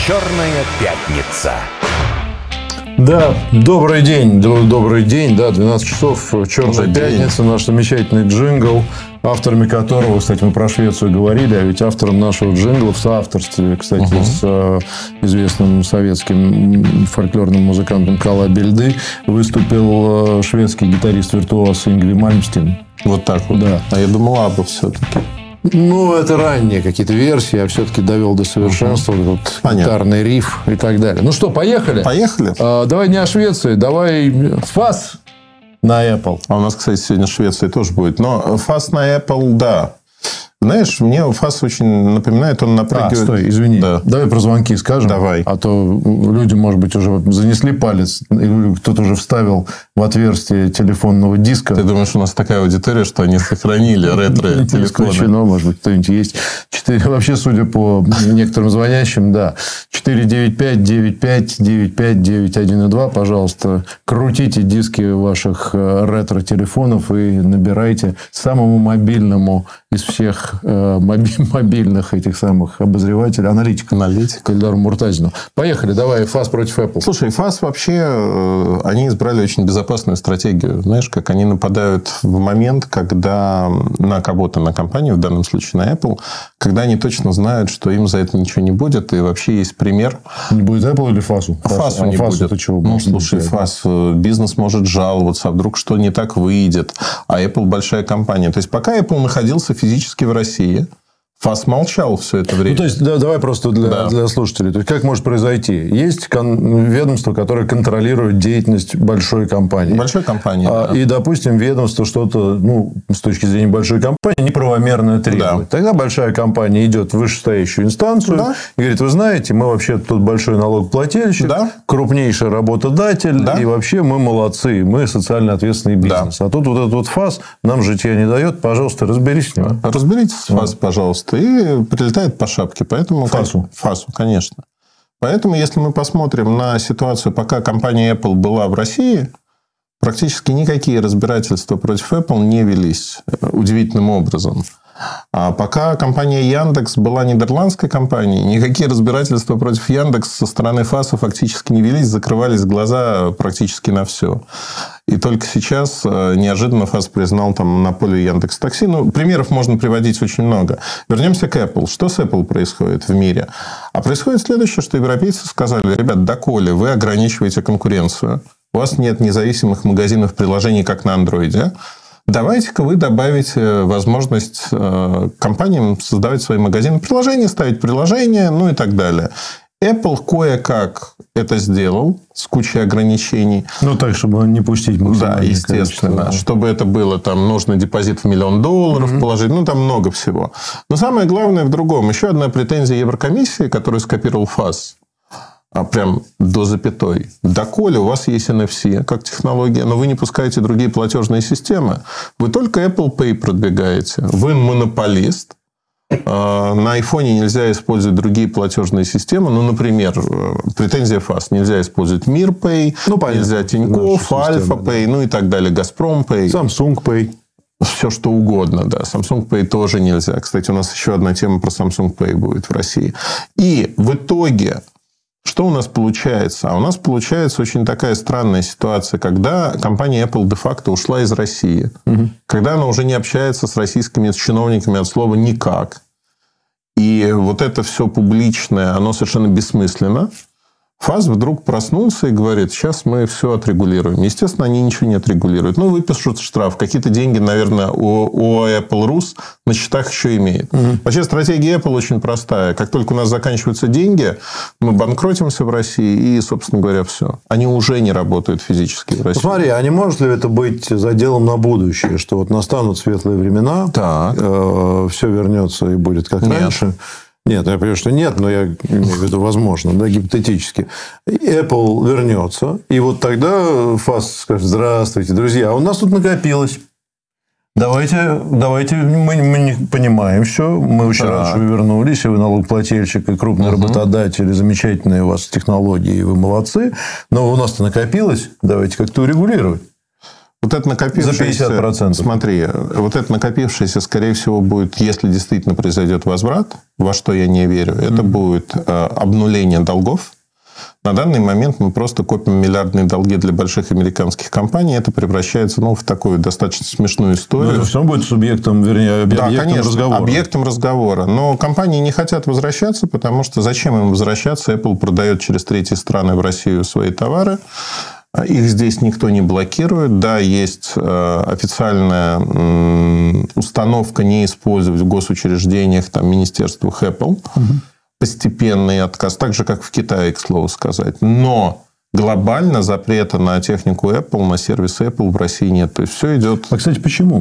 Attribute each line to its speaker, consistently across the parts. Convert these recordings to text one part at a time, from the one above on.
Speaker 1: «Черная пятница».
Speaker 2: Да, добрый день, да, 12 часов, «Черная пятница», наш замечательный джингл, авторами которого, кстати, мы про Швецию говорили, а ведь автором нашего джингла в соавторстве, кстати, с известным советским фольклорным музыкантом Кала Бельды выступил шведский гитарист-виртуоз Ингви Мальмстен.
Speaker 3: Вот так вот.
Speaker 2: Да.
Speaker 3: А я думал, Абба все-таки.
Speaker 2: Ну, это ранние какие-то версии, я все-таки довел до совершенства гитарный риф и так далее. Ну что, поехали?
Speaker 3: Поехали.
Speaker 2: Давай не о Швеции, давай фас на Apple.
Speaker 3: А у нас, кстати, сегодня Швеция тоже будет. Но фас на Apple, да. Знаешь, мне фас очень напоминает, он напрягивает...
Speaker 2: Стой, извини.
Speaker 3: Да.
Speaker 2: Давай про звонки скажем.
Speaker 3: Давай.
Speaker 2: А то люди, может быть, уже занесли палец, или кто-то уже вставил в отверстие телефонного диска.
Speaker 3: Ты думаешь, у нас такая аудитория, что они сохранили ретро-телефоны?
Speaker 2: Исключено, может быть, кто-нибудь есть. Вообще, судя по некоторым звонящим, да. 495-95-95-91-2. Пожалуйста, крутите диски ваших ретро-телефонов и набирайте самому мобильному из всех мобильных этих самых обозревателей, аналитиков. Ильдару Муртазину. Поехали, давай, ФАС против Apple.
Speaker 3: Слушай, ФАС вообще, они избрали очень безопасную стратегию. Знаешь, как они нападают в момент, когда на кого-то, на компанию, в данном случае на Apple, когда они точно знают, что им за это ничего не будет. И вообще есть пример.
Speaker 2: Не будет Apple или ФАСу?
Speaker 3: ФАСу не будет.
Speaker 2: Это чего?
Speaker 3: Ну, слушай, ФАС, бизнес может жаловаться, а вдруг что не так выйдет. А Apple большая компания. То есть, пока Apple находился физически в России, ФАС молчал все это время.
Speaker 2: Ну, то есть, давай просто для слушателей. То есть, как может произойти? Есть ведомство, которое контролирует деятельность большой компании.
Speaker 3: Большой компании.
Speaker 2: Да. И, допустим, ведомство что-то, с точки зрения большой компании, неправомерно требует. Да. Тогда большая компания идет в вышестоящую инстанцию и говорит: вы знаете, мы вообще тут большой налогоплательщик, крупнейший работодатель, и вообще мы молодцы, мы социально ответственный бизнес. А тут вот этот вот ФАС нам житья не дает. Пожалуйста, разберись с ним.
Speaker 3: Разберитесь с ФАС, пожалуйста. И прилетает по шапке. Поэтому...
Speaker 2: ФАСу,
Speaker 3: конечно. Поэтому, если мы посмотрим на ситуацию, пока компания Apple была в России, практически никакие разбирательства против Apple не велись удивительным образом. А пока компания Яндекс была нидерландской компанией, никакие разбирательства против Яндекс со стороны ФАСа фактически не велись, закрывались глаза практически на все. И только сейчас неожиданно ФАС признал там монополию Яндекс.Такси. Примеров можно приводить очень много. Вернемся к Apple. Что с Apple происходит в мире? А происходит следующее, что европейцы сказали: ребят, доколе вы ограничиваете конкуренцию, у вас нет независимых магазинов приложений, как на Андроиде, давайте-ка вы добавите возможность компаниям создавать свои магазины приложения, ставить приложения, и так далее. Apple кое-как это сделал с кучей ограничений.
Speaker 2: Так, чтобы не пустить максимальное
Speaker 3: Да, естественно.
Speaker 2: количество.
Speaker 3: Чтобы это было, там, нужно депозит в $1 миллион положить. Там много всего. Но самое главное в другом. Еще одна претензия Еврокомиссии, которую скопировал ФАС. Прям до запятой. Доколе у вас есть NFC как технология, но вы не пускаете другие платежные системы, вы только Apple Pay продвигаете. Вы монополист. На айфоне нельзя использовать другие платежные системы. Например, претензия ФАС. Нельзя использовать Мир Pay, нельзя Тинькофф, Альфа Pay, и так далее, Газпром Pay.
Speaker 2: Samsung Pay.
Speaker 3: Все, что угодно, да. Samsung Pay тоже нельзя. Кстати, у нас еще одна тема про Samsung Pay будет в России. И в итоге... Что у нас получается? А у нас получается очень такая странная ситуация, когда компания Apple де-факто ушла из России. Когда она уже не общается с российскими чиновниками от слова «никак». И вот это все публичное, оно совершенно бессмысленно. ФАС вдруг проснулся и говорит: сейчас мы все отрегулируем. Естественно, они ничего не отрегулируют. Выпишут штраф. Какие-то деньги, наверное, у Apple Rus на счетах еще имеет. Вообще, стратегия Apple очень простая. Как только у нас заканчиваются деньги, мы банкротимся в России. И, собственно говоря, все. Они уже не работают физически в России.
Speaker 2: Смотри, а не может ли это быть заделом на будущее? Что вот настанут светлые времена, все вернется и будет как раньше? Нет, я понимаю, что нет, но я имею в виду возможно, гипотетически. Apple вернется, и вот тогда ФАС скажет: здравствуйте, друзья, а у нас тут накопилось. Давайте мы не понимаем все. Мы очень рады, что вы вернулись, и вы налогоплательщик, и крупный работодатель, и замечательные у вас технологии, и вы молодцы. Но у нас-то накопилось, давайте как-то урегулировать.
Speaker 3: Вот это накопившееся...
Speaker 2: За 50%.
Speaker 3: Смотри, вот это накопившееся, скорее всего, будет, если действительно произойдет возврат, во что я не верю, это будет обнуление долгов. На данный момент мы просто копим миллиардные долги для больших американских компаний. Это превращается в такую достаточно смешную историю.
Speaker 2: Но это все будет субъектом, вернее, объектом разговора.
Speaker 3: Объектом разговора. Но компании не хотят возвращаться, потому что зачем им возвращаться? Apple продает через третьи страны в Россию свои товары. Их здесь никто не блокирует. Да, есть официальная установка не использовать в госучреждениях, там, министерствах Apple. Постепенный отказ, так же, как в Китае, к слову сказать. Но глобально запрета на технику Apple, на сервис Apple в России нет. То есть, все идет...
Speaker 2: А, кстати, почему?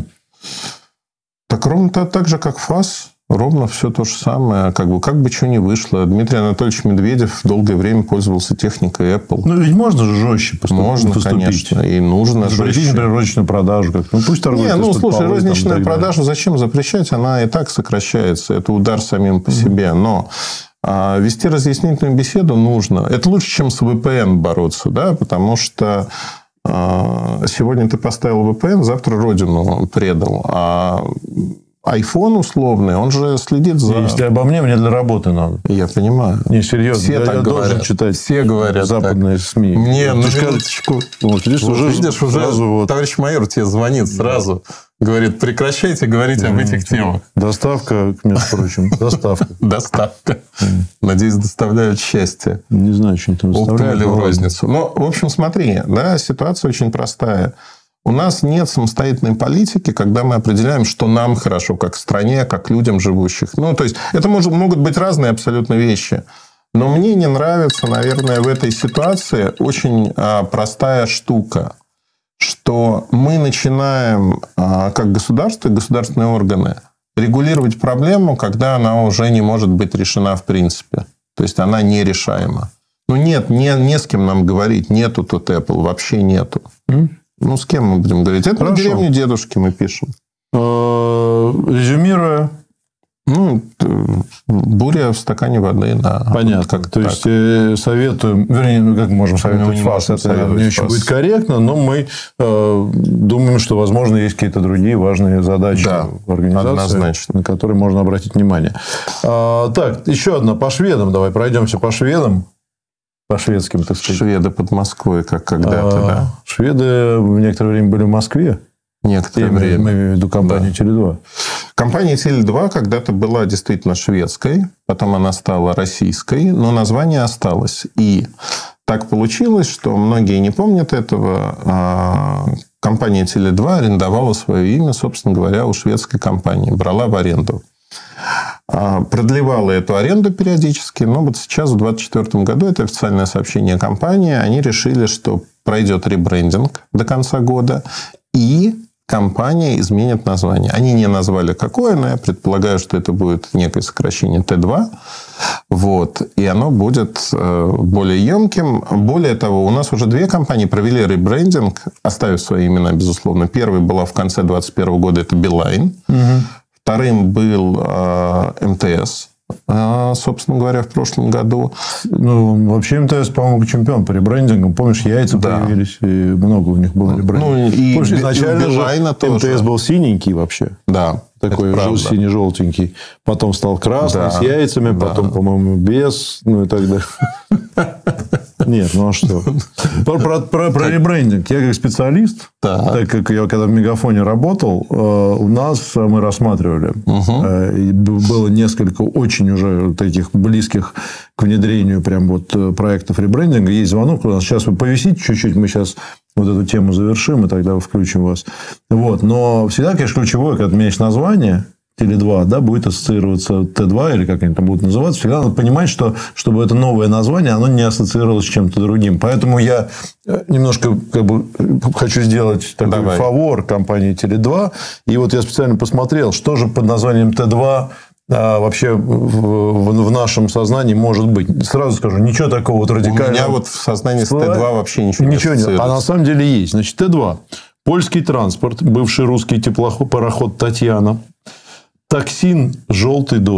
Speaker 3: Так ровно так же, как ФАС. Ровно все то же самое. Как бы что ни вышло. Дмитрий Анатольевич Медведев долгое время пользовался техникой Apple.
Speaker 2: Ну, ведь можно же жестче поступить.
Speaker 3: Можно, конечно. И нужно
Speaker 2: запретить, например, розничную продажу. Пусть торгуют.
Speaker 3: Слушай, розничную продажу зачем запрещать? Она и так сокращается. Это удар самим по себе. Но вести разъяснительную беседу нужно. Это лучше, чем с VPN бороться. Да? Потому что сегодня ты поставил VPN, завтра родину предал. А iPhone условный, он же следит за...
Speaker 2: Если обо мне для работы надо.
Speaker 3: Я понимаю.
Speaker 2: Не, серьезно.
Speaker 3: Все так говорят.
Speaker 2: Должен читать
Speaker 3: все говорят
Speaker 2: западные
Speaker 3: так.
Speaker 2: СМИ.
Speaker 3: Мне на минуточку.
Speaker 2: Видишь, уже
Speaker 3: товарищ майор тебе звонит сразу. Говорит, прекращайте говорить об этих темах.
Speaker 2: Доставка, между прочим.
Speaker 3: Доставка. Надеюсь, доставляют счастье.
Speaker 2: Не знаю, что они там доставляют.
Speaker 3: Оптом или в розницу. Но, в общем, смотри, да, ситуация очень простая. У нас нет самостоятельной политики, когда мы определяем, что нам хорошо, как стране, как людям живущих. Ну, то есть, это могут быть разные абсолютно вещи. Но мне не нравится, наверное, в этой ситуации очень простая штука, что мы начинаем, как государство и государственные органы, регулировать проблему, когда она уже не может быть решена в принципе. То есть, она нерешаема. Ну, нет, не с кем нам говорить. Нету тут Apple, вообще нету. Ну, с кем мы будем говорить? Это на деревню дедушки мы пишем.
Speaker 2: Резюмируя.
Speaker 3: Ну, буря в стакане воды. Да.
Speaker 2: Понятно. То есть, советуем... Вернее, как мы можем советовать ФАС? Это не очень будет корректно, но мы думаем, что, возможно, есть какие-то другие важные задачи в организации,
Speaker 3: однозначно,
Speaker 2: на которые можно обратить внимание. Так, еще одна по шведам. Давай пройдемся по шведам. По шведским, так сказать.
Speaker 3: Шведы под Москвой, как когда-то, да?
Speaker 2: Шведы в некоторое время были в Москве.
Speaker 3: Некоторое время.
Speaker 2: Мы имеем в виду компанию Теле2.
Speaker 3: Компания Теле2 когда-то была действительно шведской, потом она стала российской, но название осталось. И так получилось, что многие не помнят этого. Компания Теле2 арендовала свое имя, собственно говоря, у шведской компании, брала в аренду. Продлевала эту аренду периодически, но вот сейчас, в 2024 году, это официальное сообщение компании, они решили, что пройдет ребрендинг до конца года, и компания изменит название. Они не назвали какое, но я предполагаю, что это будет некое сокращение Т2. Вот. И оно будет более емким. Более того, у нас уже две компании провели ребрендинг, оставив свои имена, безусловно. Первая была в конце 2021 года, это Билайн. Вторым был МТС, собственно говоря, в прошлом году.
Speaker 2: Ну, вообще МТС, по-моему, чемпион по ребрендингам. Помнишь, яйца появились, и много у них было ребрендингов.
Speaker 3: Ну, и
Speaker 2: помнишь, изначально МТС был синенький вообще.
Speaker 3: Да.
Speaker 2: Такой сине-желтенький. Потом стал красный, с яйцами. Потом, по-моему, без. Ну, и так далее. Нет, ну а что? Про ребрендинг. Я как специалист, так как я когда в Мегафоне работал, у нас мы рассматривали. И было несколько очень уже таких близких к внедрению прям вот проектов ребрендинга. Есть звонок у нас. Сейчас вы повисите чуть-чуть, мы сейчас вот эту тему завершим, и тогда включим вас. Вот. Но всегда, конечно, ключевое, когда меняешь название Теле2, да, будет ассоциироваться Т2, или как они там будут называться, всегда надо понимать, что чтобы это новое название, оно не ассоциировалось с чем-то другим. Поэтому я немножко хочу сделать такой фавор компании Теле2. И вот я специально посмотрел, что же под названием Т2 вообще в нашем сознании может быть. Сразу скажу, ничего такого вот радикального.
Speaker 3: У меня вот в сознании с Т2 вообще ничего не ассоциируется.
Speaker 2: А на самом деле есть. Значит, Т2. Польский транспорт, бывший русский теплоход, пароход «Татьяна». Токсин «Желтый дождь»,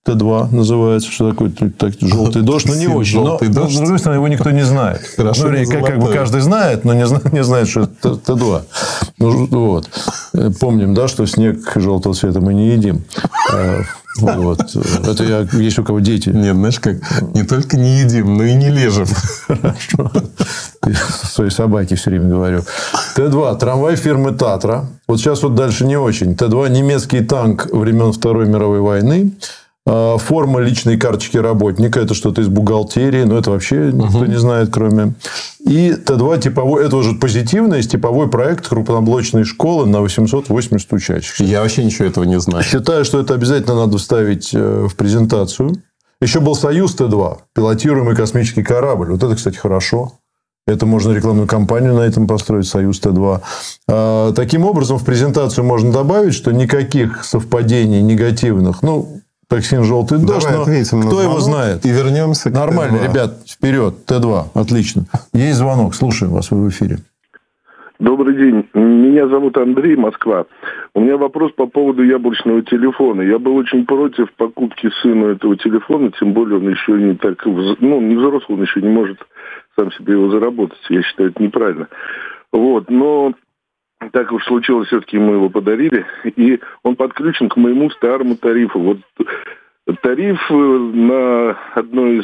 Speaker 2: Т2 называется, что такое желтый дождь, но не очень. Но, с другой стороны, его никто не знает.
Speaker 3: Хорошо,
Speaker 2: как бы каждый знает, но не знает, что это Т2. Ну, вот. Помним, да, что снег желтого цвета мы не едим. Вот. Это есть у кого дети.
Speaker 3: Нет, знаешь, как не только не едим, но и не лежим.
Speaker 2: Хорошо. Своей собаке все время говорю. Т2. Трамвай фирмы Татра. Вот сейчас вот дальше не очень. Т2. Немецкий танк времен Второй мировой войны. Форма личной карточки работника. Это что-то из бухгалтерии. Но это вообще никто не знает, кроме... И Т2 типовой... Это уже позитивный типовой проект крупноблочной школы на 880 учащихся.
Speaker 3: Я вообще ничего этого не знаю.
Speaker 2: Считаю, что это обязательно надо вставить в презентацию. Еще был Союз Т2. Пилотируемый космический корабль. Вот это, кстати, хорошо. Это можно рекламную кампанию на этом построить, Союз Т2. Таким образом, в презентацию можно добавить, что никаких совпадений негативных... Токсин «Желтый дождь», но кто его знает?
Speaker 3: И вернемся к
Speaker 2: Нормально,
Speaker 3: Т2.
Speaker 2: ребят, вперед, Т2, отлично. Есть звонок, слушаем вас, вы в эфире.
Speaker 4: Добрый день, меня зовут Андрей, Москва. У меня вопрос по поводу яблочного телефона. Я был очень против покупки сыну этого телефона, тем более он еще не так, не взрослый, он еще не может сам себе его заработать. Я считаю, это неправильно. Вот, но... Так уж случилось, все-таки мы его подарили, и он подключен к моему старому тарифу. Вот тариф на одной из,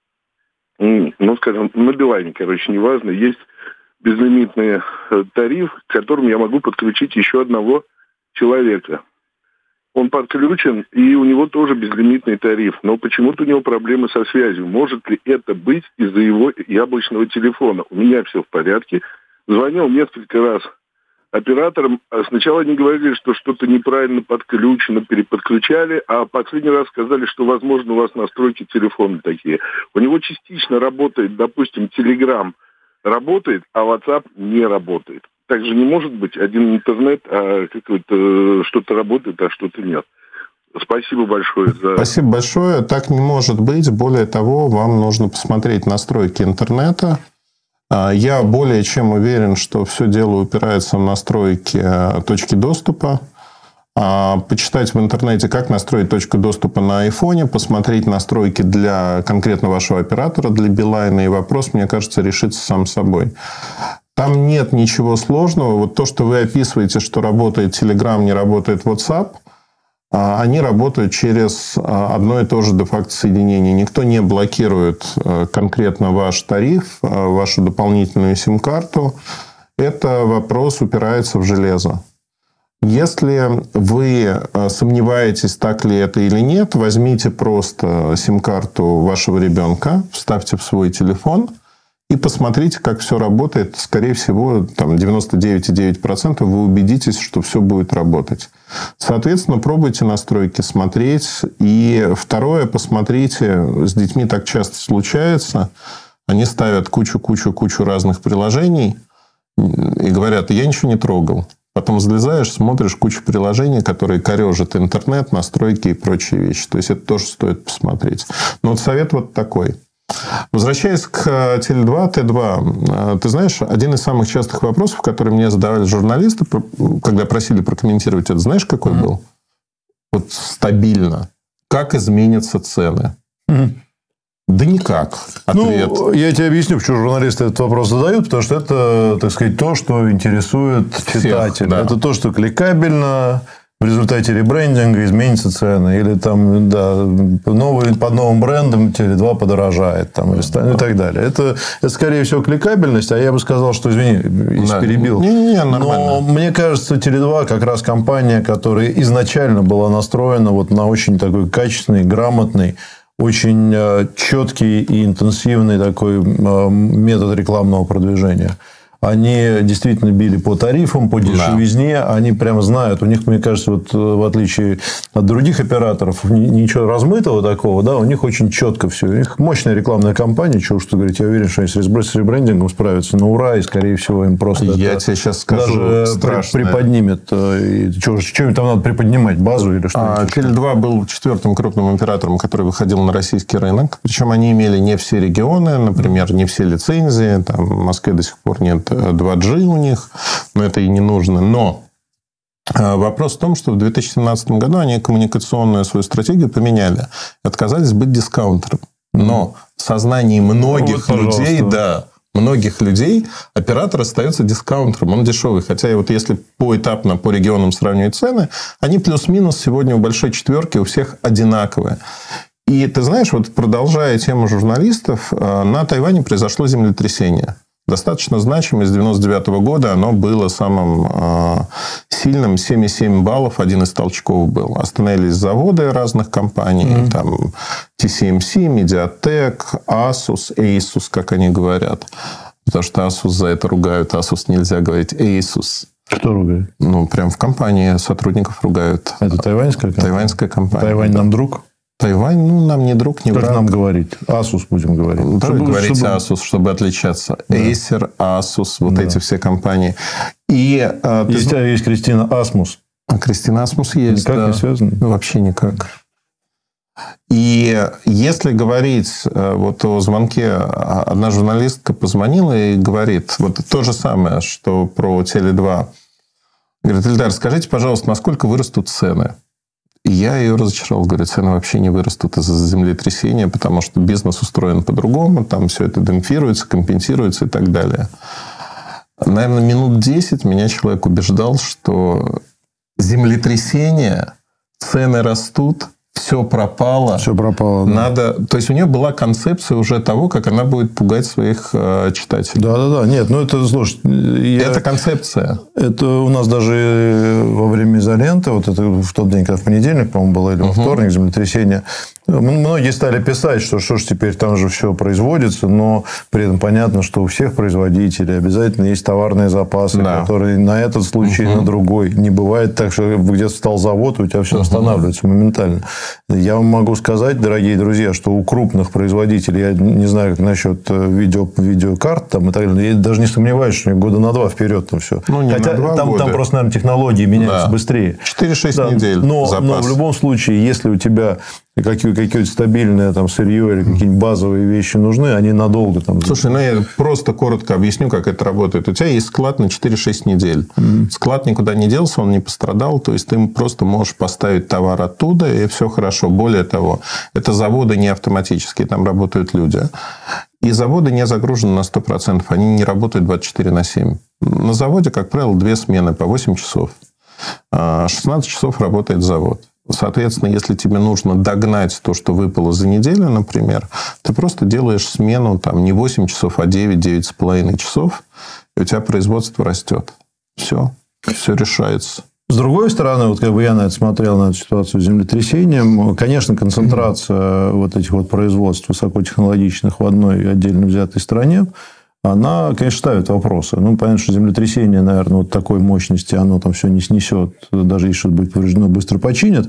Speaker 4: на Билайне, неважно, есть безлимитный тариф, к которому я могу подключить еще одного человека. Он подключен, и у него тоже безлимитный тариф, но почему-то у него проблемы со связью. Может ли это быть из-за его яблочного телефона? У меня все в порядке. Звонил несколько раз операторам. Сначала они говорили, что что-то неправильно подключено, переподключали, а последний раз сказали, что, возможно, у вас настройки телефона такие. У него частично работает, допустим, Telegram работает, а WhatsApp не работает. Также не может быть один интернет, а какое-то что-то работает, а что-то нет. Спасибо большое за...
Speaker 3: Спасибо большое. Так не может быть. Более того, вам нужно посмотреть настройки интернета. Я более чем уверен, что все дело упирается в настройки точки доступа. Почитать в интернете, как настроить точку доступа на айфоне, посмотреть настройки для конкретно вашего оператора, для Билайна, и вопрос, мне кажется, решится сам собой. Там нет ничего сложного. Вот то, что вы описываете, что работает Telegram, не работает WhatsApp, они работают через одно и то же де-факто соединение. Никто не блокирует конкретно ваш тариф, вашу дополнительную сим-карту. Это вопрос упирается в железо. Если вы сомневаетесь, так ли это или нет, возьмите просто сим-карту вашего ребенка, вставьте в свой телефон и посмотрите, как все работает. Скорее всего, там 99,9% вы убедитесь, что все будет работать. Соответственно, пробуйте настройки смотреть. И второе, посмотрите, с детьми так часто случается, они ставят кучу разных приложений и говорят, я ничего не трогал. Потом залезаешь, смотришь кучу приложений, которые корежат интернет, настройки и прочие вещи. То есть, это тоже стоит посмотреть. Но вот совет вот такой. Возвращаясь к Теле2, Т2, ты знаешь, один из самых частых вопросов, которые мне задавали журналисты, когда просили прокомментировать это, знаешь, какой был? Вот стабильно. Как изменятся цены? Да никак. Ответ.
Speaker 2: Я тебе объясню, почему журналисты этот вопрос задают, потому что это, так сказать, то, что интересует читателя. Да. Это то, что кликабельно. В результате ребрендинга изменятся цены. Или там, под новым брендом Теле2 подорожает. Там, и так далее. Это, скорее всего, кликабельность. А я бы сказал, что, извини, если перебил. Но мне кажется, Теле2 как раз компания, которая изначально была настроена на очень такой качественный, грамотный, очень четкий и интенсивный такой метод рекламного продвижения. Они действительно били по тарифам, по дешевизне. Да. Они прямо знают. У них, мне кажется, в отличие от других операторов, ничего размытого такого. Да, у них очень четко все. У них мощная рекламная кампания. Чего уж говорить. Я уверен, что они с ребрендингом справятся на ура. И, скорее всего, им просто...
Speaker 3: Я тебе сейчас скажу
Speaker 2: даже
Speaker 3: страшное.
Speaker 2: Приподнимет. Что им там надо приподнимать? Базу или что?
Speaker 3: Теле2 был четвертым крупным оператором, который выходил на российский рынок. Причем они имели не все регионы. Например, не все лицензии. Там в Москве до сих пор нет 2G у них, но это и не нужно. Но Вопрос в том, что в 2017 году они коммуникационную свою стратегию поменяли. Отказались быть дискаунтером. Но в сознании многих людей, многих людей оператор остается дискаунтером. Он дешевый. Хотя вот если поэтапно по регионам сравнивать цены, они плюс-минус сегодня у большой четверки у всех одинаковые. И ты знаешь, вот продолжая тему журналистов, на Тайване произошло землетрясение. Достаточно значимое. С 1999 года оно было самым сильным. 7,7 баллов. Один из толчков был. Остановились заводы разных компаний. Там TSMC, Mediatek, Asus, Asus, как они говорят. Потому что Asus за это ругают. Asus нельзя говорить Asus.
Speaker 2: Что ругают?
Speaker 3: Ну, прям в компании сотрудников ругают.
Speaker 2: Это тайваньская компания?
Speaker 3: Тайваньская компания.
Speaker 2: Тайвань нам друг?
Speaker 3: Тайвань, нам не друг, не враг.
Speaker 2: Как нам говорить? Asus будем говорить.
Speaker 3: Давай говорить Asus, чтобы отличаться. Acer, Asus, вот эти все компании. И
Speaker 2: есть Кристина Асмус.
Speaker 3: Кристина Асмус есть.
Speaker 2: Никак не связано?
Speaker 3: Вообще никак. И если говорить вот о звонке, одна журналистка позвонила и говорит вот то же самое, что про Теле2. Говорит: Ильдар, скажите, пожалуйста, насколько вырастут цены? И я ее разочаровал. Говорю, цены вообще не вырастут из-за землетрясения, потому что бизнес устроен по-другому, там все это демпфируется, компенсируется и так далее. Наверное, минут 10 меня человек убеждал, что землетрясение, цены растут, все пропало.
Speaker 2: Все пропало.
Speaker 3: Надо... То есть, у нее была концепция уже того, как она будет пугать своих читателей.
Speaker 2: Да. Нет, это, слушай...
Speaker 3: Это концепция.
Speaker 2: Это у нас даже во время изоленты, вот это в тот день, когда в понедельник, по-моему, было, или во вторник, землетрясение, многие стали писать, что ж теперь там же все производится, но при этом понятно, что у всех производителей обязательно есть товарные запасы, которые на этот случай, на другой. Не бывает так, что где-то встал завод, и у тебя все останавливается моментально. Я вам могу сказать, дорогие друзья, что у крупных производителей, я не знаю, как насчет видеокарт там, и так далее, я даже не сомневаюсь, что года на 2 вперед там все. Хотя там просто, наверное, технологии меняются быстрее.
Speaker 3: 4-6 недель запас.
Speaker 2: Но в любом случае, если у тебя какие-то стабильные там сырье или какие-нибудь базовые вещи нужны, они надолго там...
Speaker 3: Слушай, я просто коротко объясню, как это работает. У тебя есть склад на 4-6 недель. Склад никуда не делся, он не пострадал. То есть, ты просто можешь поставить товар оттуда, и все хорошо. Более того, это заводы не автоматические, там работают люди. И заводы не загружены на 100%. Они не работают 24/7. На заводе, как правило, 2 смены по 8 часов. 16 часов работает завод. Соответственно, если тебе нужно догнать то, что выпало за неделю, например, ты просто делаешь смену там, не 8 часов, а 9-9,5 часов, и у тебя производство растет. Все решается.
Speaker 2: С другой стороны, вот как бы я на это смотрел, на эту ситуацию с землетрясением, конечно, концентрация вот этих вот производств высокотехнологичных в одной отдельно взятой стране, она, конечно, ставит вопросы. Понятно, что землетрясение, наверное, вот такой мощности, оно там все не снесет, даже если что-то будет повреждено, быстро починят.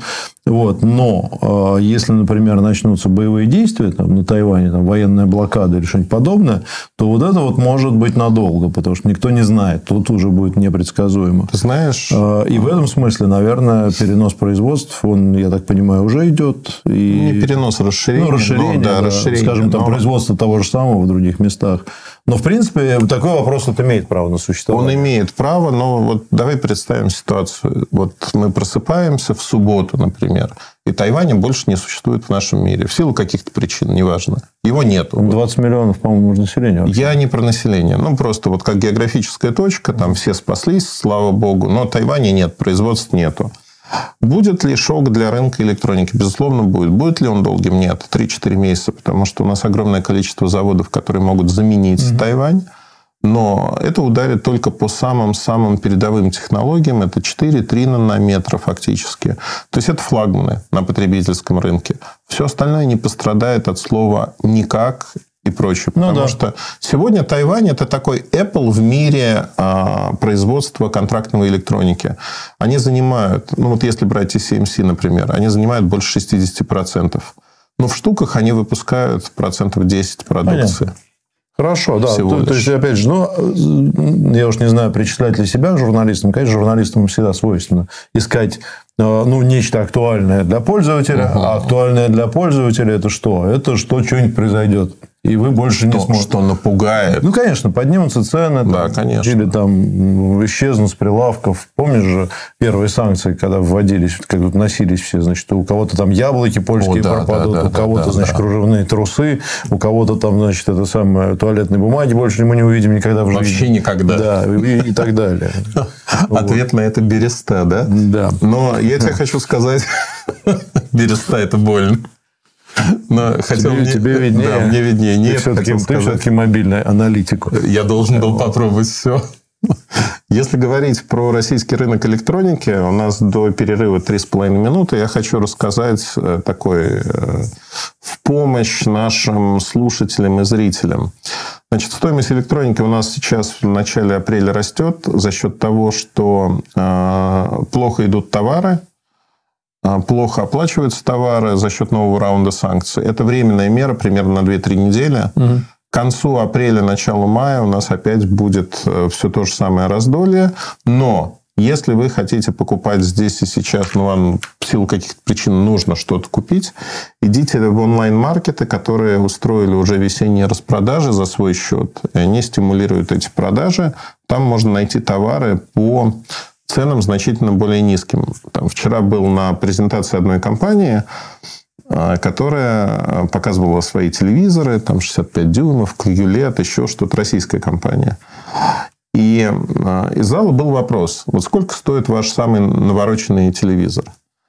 Speaker 2: Но если, например, начнутся боевые действия там, на Тайване, там, военная блокада или что-нибудь подобное, то вот это вот может быть надолго, потому что никто не знает. Тут уже будет непредсказуемо.
Speaker 3: Ты знаешь...
Speaker 2: И в этом смысле, наверное, перенос производств, он, я так понимаю, уже идет. И...
Speaker 3: Не перенос, расширение.
Speaker 2: Расширение. Скажем, там, производство того же самого в других местах. Но, в принципе, такой вопрос имеет право на существование.
Speaker 3: Он имеет право, но вот давай представим ситуацию. Вот мы просыпаемся в субботу, например, и Тайваня больше не существует в нашем мире. В силу каких-то причин, неважно. Его нету.
Speaker 2: 20 миллионов, по-моему, населения. Вообще.
Speaker 3: Я не про население. Просто вот как географическая точка, там все спаслись, слава богу, но Тайваня нет, производств нету. Будет ли шок для рынка электроники? Безусловно, будет. Будет ли он долгим? Нет. 3-4 месяца. Потому что у нас огромное количество заводов, которые могут заменить Тайвань. Но это ударит только по самым-самым передовым технологиям. Это 4-3 нанометра фактически. То есть, это флагманы на потребительском рынке. Все остальное не пострадает от слова «никак» и прочее. Потому что сегодня Тайвань – это такой Apple в мире производства контрактной электроники. Они занимают, если брать TSMC, например, они занимают больше 60%. Но в штуках они выпускают 10% продукции.
Speaker 2: Понятно. Хорошо, да. То есть, опять же, я уж не знаю, причислять ли себя к журналистам. Конечно, журналистам всегда свойственно искать нечто актуальное для пользователя. А актуальное для пользователя – это что? Это что что-нибудь произойдет. и вы больше не сможете.
Speaker 3: Что напугает.
Speaker 2: Ну, конечно, поднимутся цены.
Speaker 3: Да, конечно.
Speaker 2: Или там исчезнут с прилавков. Помнишь же первые санкции, когда вводились, как вот носились все, значит, у кого-то там яблоки польские пропадут, у кого-то, значит, кружевные трусы, у кого-то там, значит, это самое, туалетной бумаги больше мы не увидим никогда в жизни.
Speaker 3: Вообще никогда.
Speaker 2: Да, и так далее.
Speaker 3: Ответ на это береста, да?
Speaker 2: Да.
Speaker 3: Но я тебе хочу сказать, береста – это больно. Но
Speaker 2: тебе виднее.
Speaker 3: Да, мне виднее. Нет,
Speaker 2: ты все-таки мобильный аналитик.
Speaker 3: Я должен был попробовать все. Если говорить про российский рынок электроники, у нас до перерыва 3,5 минуты. Я хочу рассказать такой в помощь нашим слушателям и зрителям. Значит, стоимость электроники у нас сейчас в начале апреля растет за счет того, что плохо идут товары, плохо оплачиваются товары за счет нового раунда санкций. Это временная мера, примерно на 2-3 недели. Угу. К концу апреля, началу мая у нас опять будет все то же самое раздолье. Но если вы хотите покупать здесь и сейчас, но вам в силу каких-то причин нужно что-то купить, идите в онлайн-маркеты, которые устроили уже весенние распродажи за свой счет. И они стимулируют эти продажи. Там можно найти товары по ценам значительно более низким. Там вчера был на презентации одной компании, которая показывала свои телевизоры, там 65 дюймов, QLED, еще что-то, российская компания. И из зала был вопрос, вот сколько стоит ваш самый навороченный телевизор?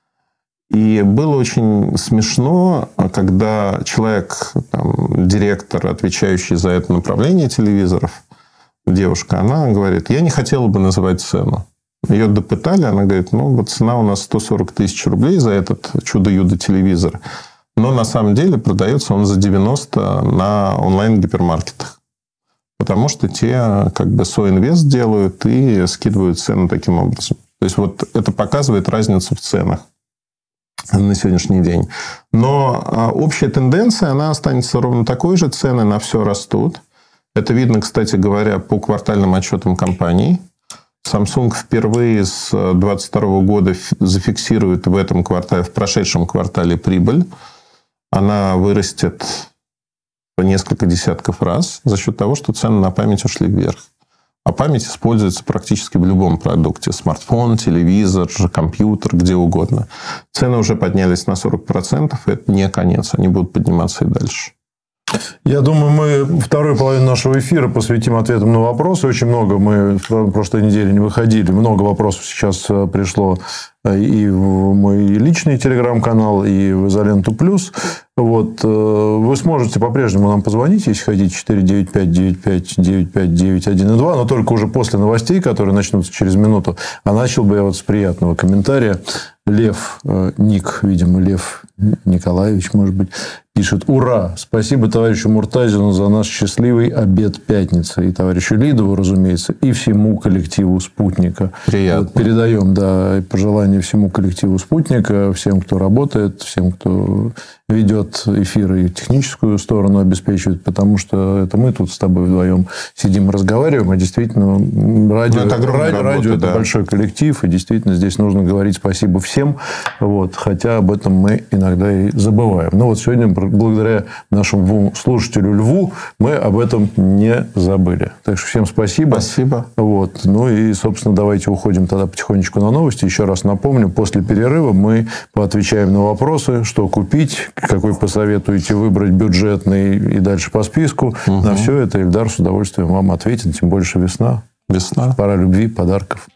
Speaker 3: И было очень смешно, когда человек, там, директор, отвечающий за это направление телевизоров, девушка, она говорит, я не хотела бы называть цену. Ее допытали, она говорит, ну, вот цена у нас 140 тысяч рублей за этот чудо-юдо телевизор. Но на самом деле продается он за 90 на онлайн-гипермаркетах. Потому что те как бы соинвест делают и скидывают цену таким образом. То есть, вот это показывает разницу в ценах на сегодняшний день. Но общая тенденция, она останется ровно такой же. Цены на все растут. Это видно, кстати говоря, по квартальным отчетам компаний. Samsung впервые с 2022 года зафиксирует в этом квартале, в прошедшем квартале прибыль. Она вырастет в несколько десятков раз за счет того, что цены на память ушли вверх. А память используется практически в любом продукте. Смартфон, телевизор, компьютер, где угодно. Цены уже поднялись на 40%. Это не конец. Они будут подниматься и дальше.
Speaker 2: Я думаю, мы вторую половину нашего эфира посвятим ответам на вопросы. Очень много. Мы в прошлой неделе не выходили. Много вопросов сейчас пришло и в мой личный телеграм-канал, и в Изоленту Плюс. Вот. Вы сможете по-прежнему нам позвонить, если хотите, 495-95-95-91-2, но только уже после новостей, которые начнутся через минуту. А начал бы я вот с приятного комментария. Лев, ник, видимо, Лев Николаевич, может быть, пишет: «Ура! Спасибо товарищу Муртазину за наш счастливый обед пятницы». И товарищу Лидову, разумеется, и всему коллективу «Спутника».
Speaker 3: Приятно.
Speaker 2: Вот передаем, да, пожелания всему коллективу «Спутника», всем, кто работает, всем, кто ведет эфиры и техническую сторону обеспечивает, потому что это мы тут с тобой вдвоем сидим и разговариваем, а действительно радио это большой коллектив, и действительно здесь нужно говорить спасибо всем, вот, хотя об этом мы иногда и забываем. Но вот сегодня, благодаря нашему слушателю Льву, мы об этом не забыли. Так что всем спасибо.
Speaker 3: Спасибо.
Speaker 2: Вот. Ну и, собственно, давайте уходим тогда потихонечку на новости. Еще раз напомню, после перерыва мы поотвечаем на вопросы, что купить, какой посоветуете выбрать бюджетный и дальше по списку. Угу. На все это Ильдар с удовольствием вам ответит. Тем больше весна.
Speaker 3: Весна.
Speaker 2: Пора любви, подарков.